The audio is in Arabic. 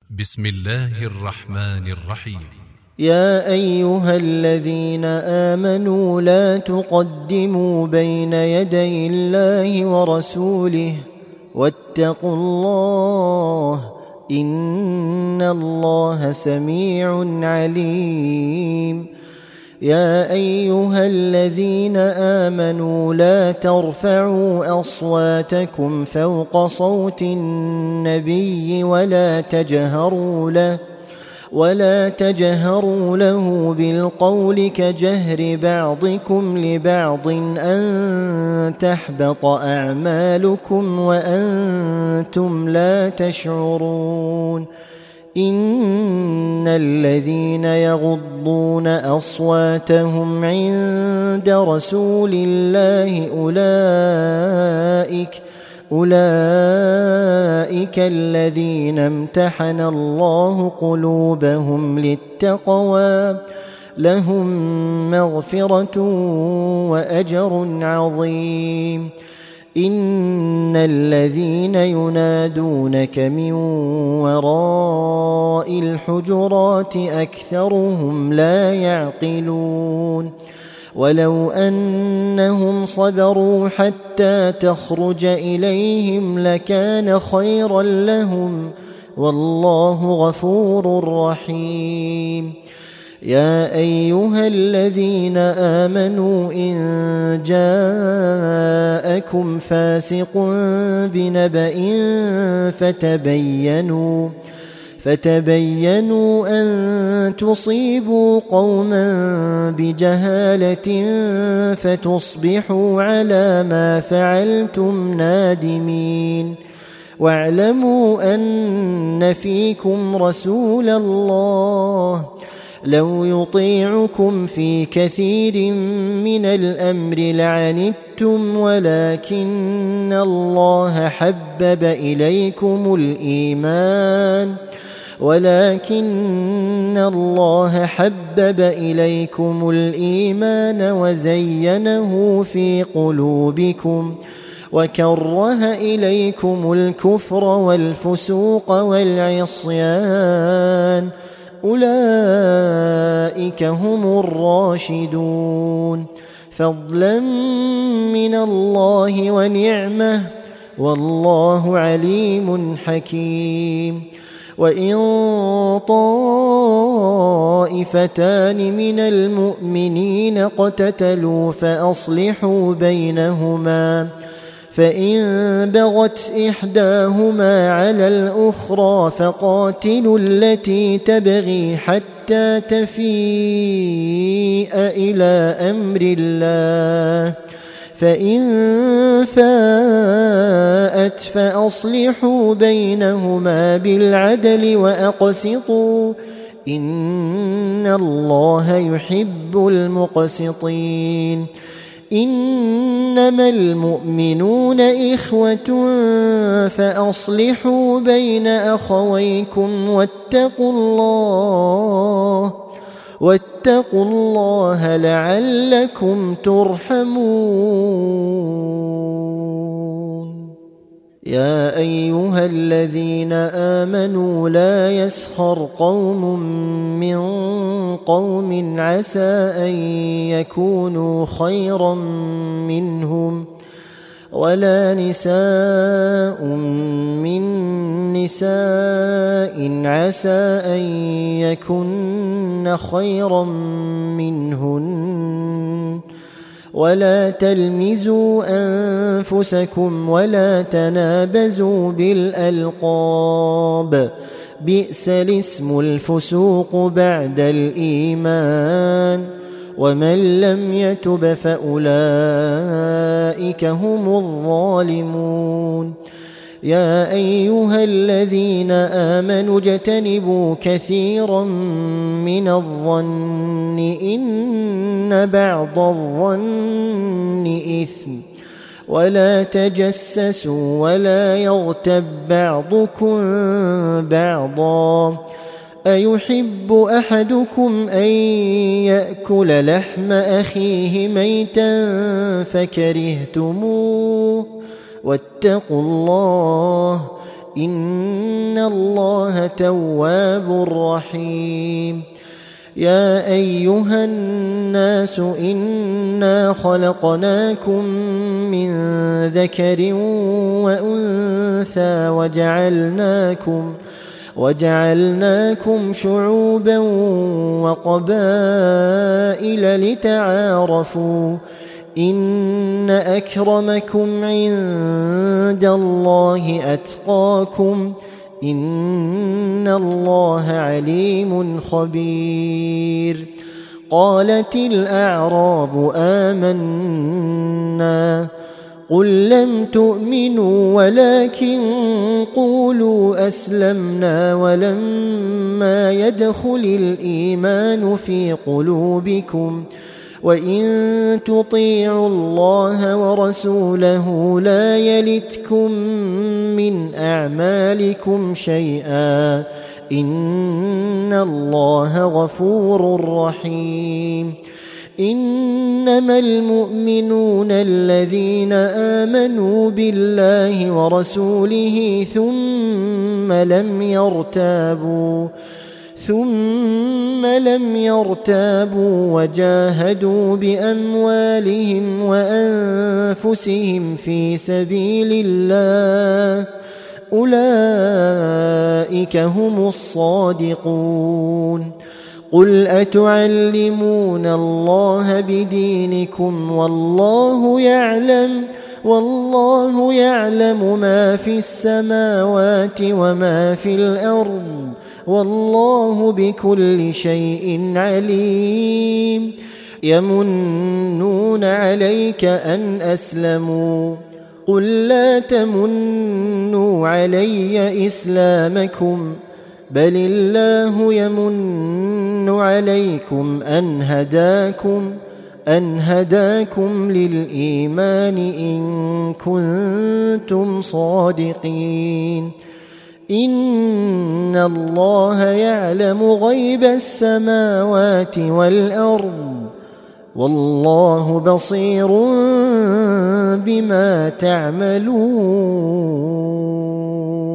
بسم الله الرحمن الرحيم. يا أيها الذين آمنوا لا تقدموا بين يدي الله ورسوله واتقوا الله إن الله سميع عليم. يا أيها الذين آمنوا لا ترفعوا أصواتكم فوق صوت النبي ولا تجهروا له بالقول كجهر بعضكم لبعض أن تحبط أعمالكم وأنتم لا تشعرون. إن الذين يغضون أصواتهم عند رسول الله أولئك الذين امتحن الله قلوبهم للتقوى لهم مغفرة وأجر عظيم. إن الذين ينادونك من وراء الحجرات أكثرهم لا يعقلون. ولو أنهم صبروا حتى تخرج إليهم لكان خيرا لهم والله غفور رحيم. يا أيها الذين آمنوا إن جاءكم فاسق بنبأ فتبينوا أن تصيبوا قوما بجهالة فتصبحوا على ما فعلتم نادمين. واعلموا أن فيكم رسول الله لو يطيعكم في كثير من الأمر لعنتم ولكن الله حبب إليكم الإيمان وزينه في قلوبكم وكره إليكم الكفر والفسوق والعصيان أولئك هم الراشدون فضلا من الله ونعمة والله عليم حكيم. وإن طائفتان من المؤمنين اقتتلوا فأصلحوا بينهما فإن بغت إحداهما على الأخرى فقاتلوا التي تبغي حتى تفيء إلى أمر الله فإن فاءت فأصلحوا بينهما بالعدل وأقسطوا إن الله يحب المقسطين. إنما المؤمنون إخوة فأصلحوا بين أخويكم واتقوا الله لعلكم ترحمون. يا أيها الذين آمنوا لا يسخر قوم من قوم عسى أن يكونوا خيرا منهم ولا نساء من نساء عسى أن يكن خيرا منهن ولا تلمزوا أنفسكم ولا تنابزوا بالألقاب بئس الاسم الفسوق بعد الإيمان ومن لم يتب فأولئك هم الظالمون. يا أيها الذين آمنوا اجتنبوا كثيرا من الظن إن بعض الظن إثم ولا تجسسوا ولا يغتب بعضكم بعضا أيحب أحدكم أن يأكل لحم أخيه ميتا فكرهتموه واتقوا الله إن الله تواب رحيم. يا أيها الناس إنا خلقناكم من ذكر وأنثى وجعلناكم شعوبا وقبائل لتعارفوا إن أكرمكم عند الله أتقاكم إن الله عليم خبير. قالت الأعراب آمنا قل لم تؤمنوا ولكن قولوا أسلمنا ولما يدخل الإيمان في قلوبكم وإن تطيعوا الله ورسوله لا يلتكم من أعمالكم شيئا إن الله غفور رحيم. إنما المؤمنون الذين آمنوا بالله ورسوله ثم لم يرتابوا وجاهدوا بأموالهم وأنفسهم في سبيل الله أولئك هم الصادقون. قل أتعلمون الله بدينكم والله يعلم ما في السماوات وما في الأرض والله بكل شيء عليم. يمنون عليك أن أسلموا قل لا تمنوا علي إسلامكم بل الله يمن عليكم أن هداكم للإيمان إن كنتم صادقين. إن الله يعلم غيب السماوات والأرض والله بصير بما تعملون.